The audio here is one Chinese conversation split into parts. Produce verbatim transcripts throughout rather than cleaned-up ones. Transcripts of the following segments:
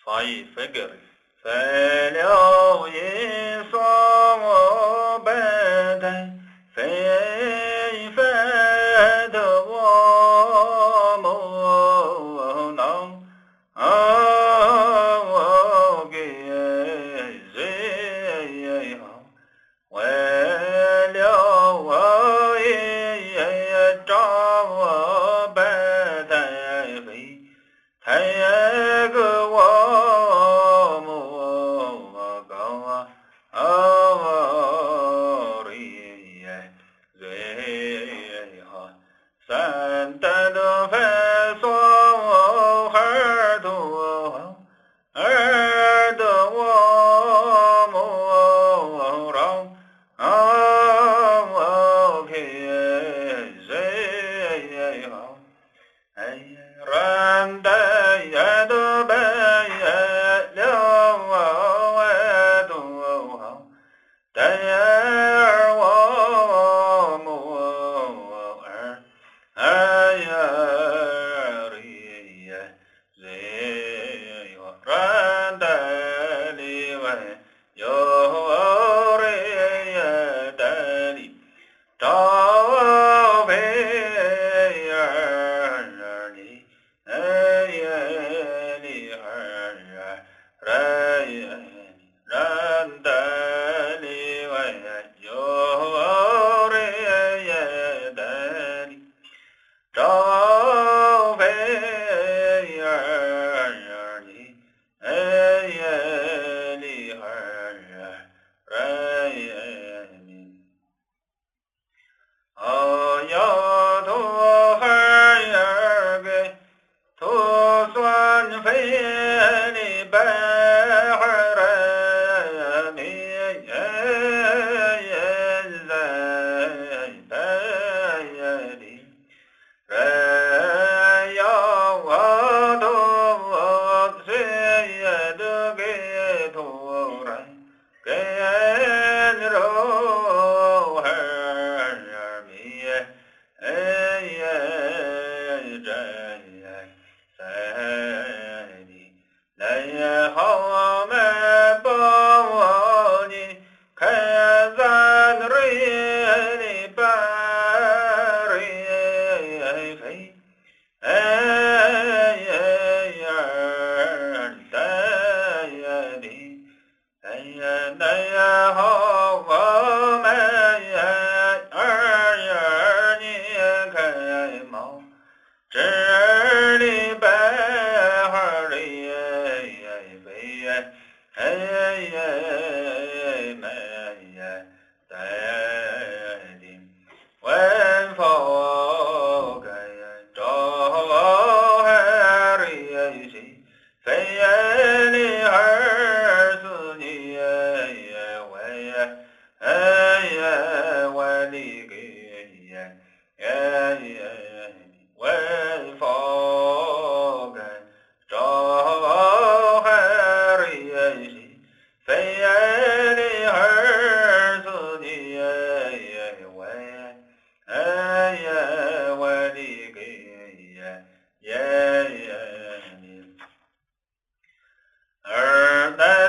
发一分给分了一双白带，分一分的我木囊，我给谁好？为了我也找我白带飞，太个我木高啊啊哩最好，三代的分双耳朵，耳朵我木让。啊，给谁好？哎呀，人的也都白了我都好，但儿我木儿，哎呀哩呀，谁好？人的里外有。赵飞儿你哎呀你儿人人的里外有人也的里赵飞儿你哎呀你儿人哦呀，土孩儿给土算飞的白孩儿没人白的人要我土谁也都给土人给肉孩儿米哎呀这在的来好们帮你看咱人的白人飞哎呀的呀的哎呀那呀好我们二呀你开毛这儿的白孩的飞呀哎呀没呀在的晚风该找孩儿呀谁飞呀你儿子你呀我呀哎呀我的个呀哎呀晚风该找孩儿呀谁飞呀你儿子你呀我呀哎呀我的个呀呀呀你儿代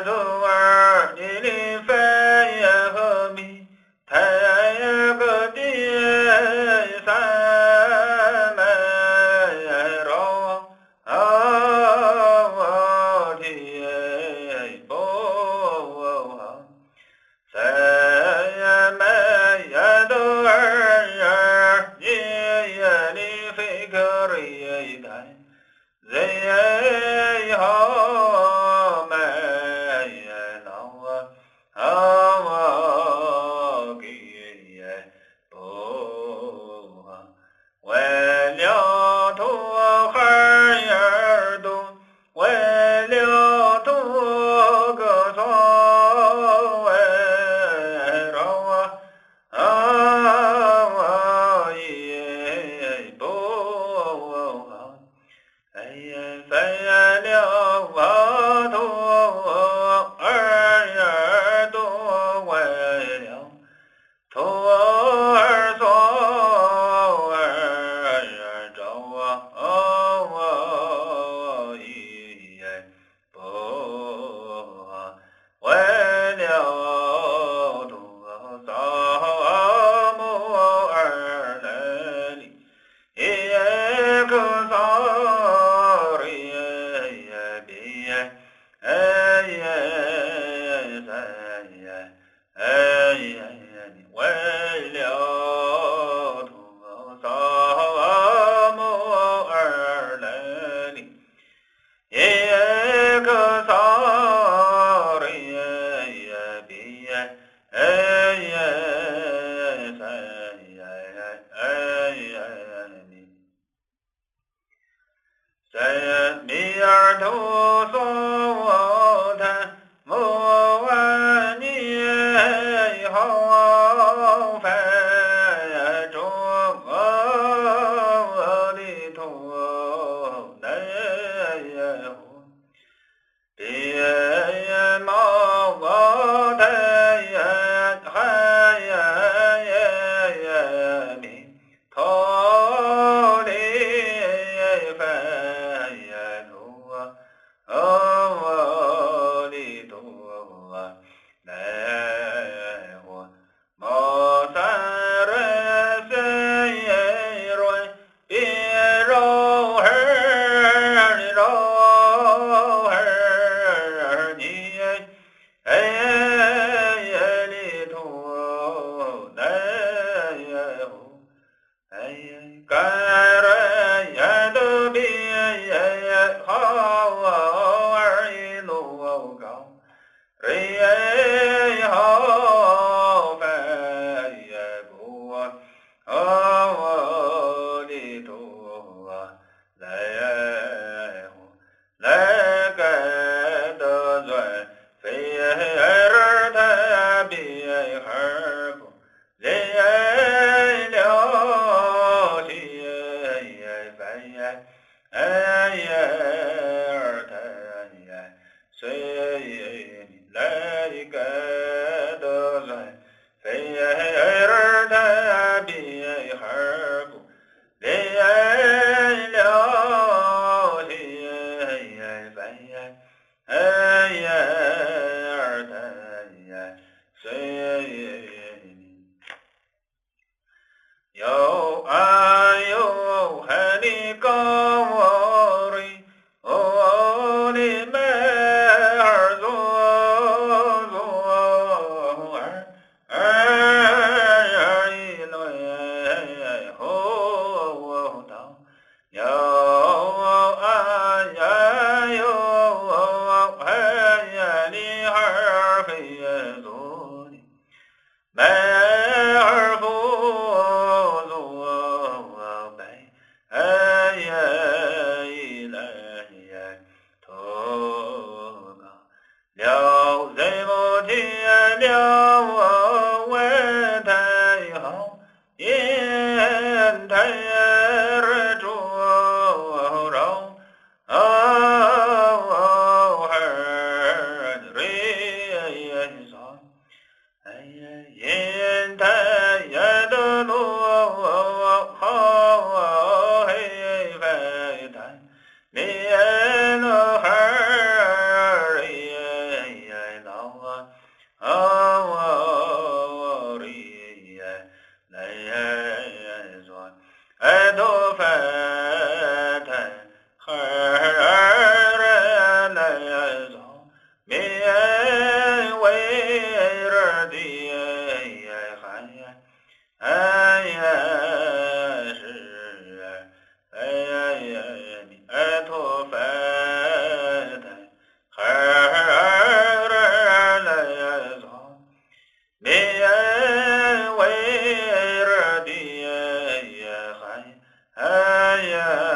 哎呀。